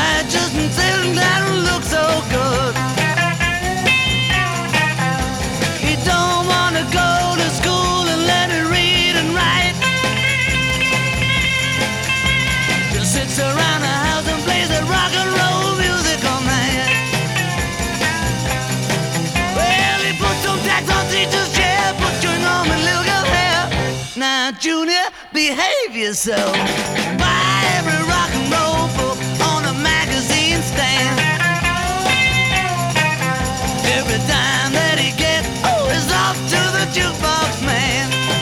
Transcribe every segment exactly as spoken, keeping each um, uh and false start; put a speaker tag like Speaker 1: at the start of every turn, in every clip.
Speaker 1: I just didn't let him look so good. He don't wanna go to school and learn to read and write. Just sits around the house and plays that rock and roll music all night. Well, he put some tax on teacher's chair, put chewing on my little girl's hair. Now, Junior, behave yourself. Buy every rock and roll book on a magazine stand. Every dime that he gets, oh, is off to the jukebox man.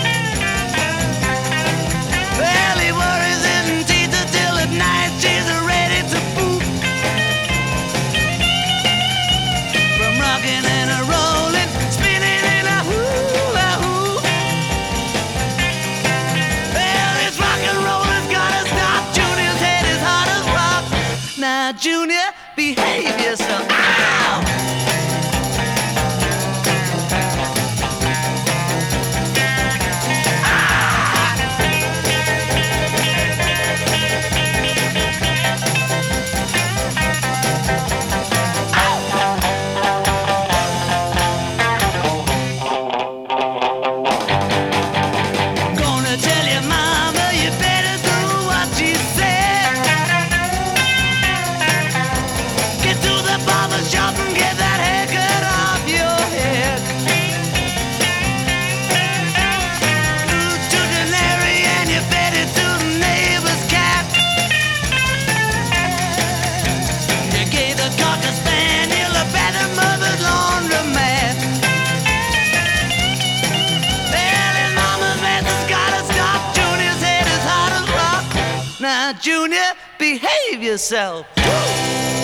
Speaker 1: Well, he worries his teacher till at night she's ready to poop. From rocking and a rolling, spinning in a hula hoop. Well, this rock and roll has gotta stop. Junior's head is hard as rock. Now, Junior, behave yourself. Ow! Gonna tell your mama you better do what she said. Get to the barber shop and get that haircut off your head. Move to the Larry and you fed it to the neighbor's cat. You gave the cocker spaniel a better mother's laundromat. Well, his mama's mess has gotta stop. Junior's head is hard as rock. Now, Junior, behave yourself. Woo!